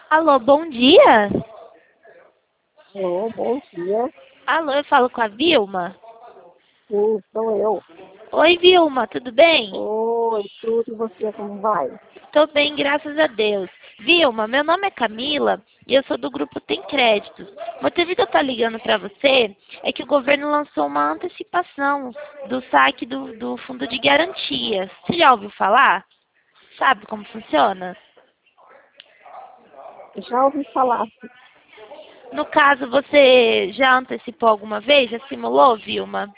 Alô, bom dia. Alô, bom dia. Alô, eu falo com a Vilma? Sim, sou eu. Oi, Vilma, tudo bem? Oi, tudo e você, como vai? Tô bem, graças a Deus. Vilma, meu nome é Camila e eu sou do grupo Tem Créditos. O motivo de eu estar ligando para você é que o governo lançou uma antecipação do saque do Fundo de Garantias. Você já ouviu falar? Sabe como funciona? Já ouvi falar. No caso, você já antecipou alguma vez? Já simulou, Vilma?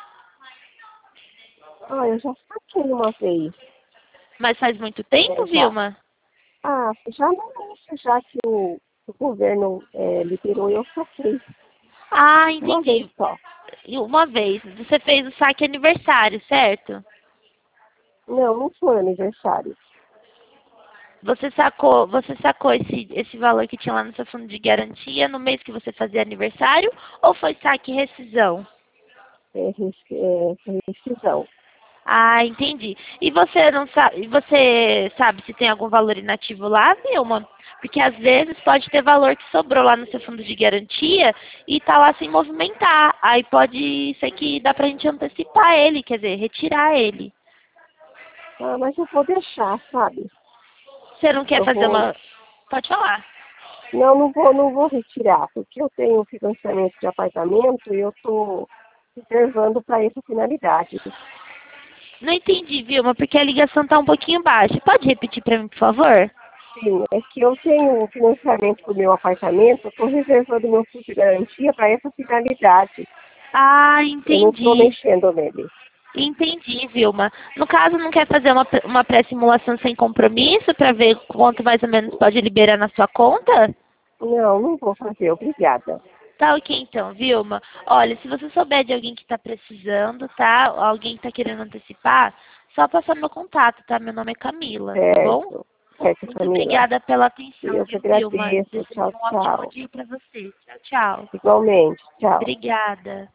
Eu já saquei uma vez. Mas faz muito tempo, Já. Vilma? Já no início, já que o governo liberou, eu saquei. Ah, Uma vez entendi. só. E uma vez, você fez o saque aniversário, certo? Não, não foi aniversário. Você sacou esse valor que tinha lá no seu fundo de garantia no mês que você fazia aniversário ou foi saque e rescisão? Foi rescisão. Ah, entendi. E você não sabe, você sabe se tem algum valor inativo lá, Vilma? Porque às vezes pode ter valor que sobrou lá no seu fundo de garantia e tá lá sem movimentar. Aí pode ser que dá pra gente antecipar ele, quer dizer, retirar ele. Mas eu vou deixar, sabe? Você não quer Eu fazer vou. uma. Pode falar. Não vou retirar, porque eu tenho financiamento de apartamento e eu estou reservando para essa finalidade. Não entendi, Vilma, porque a ligação tá um pouquinho baixa. Pode repetir para mim, por favor? Sim, é que eu tenho um financiamento do meu apartamento, eu estou reservando meu fundo de garantia para essa finalidade. Ah, Eu não estou entendi. mexendo nele. Entendi, Vilma. No caso, não quer fazer uma pré-simulação sem compromisso para ver quanto mais ou menos pode liberar na sua conta? Não, não vou fazer, obrigada. Tá ok então, Vilma. Olha, se você souber de alguém que está precisando, tá? Alguém que está querendo antecipar, só passar meu contato, tá? Meu nome é Camila, tá bom? Certo, certo, Muito Camila. obrigada pela atenção, Eu que viu, Vilma? agradeço. Desejo Tchau, um ótimo tchau. dia para você. Tchau, tchau. Igualmente, tchau. Obrigada.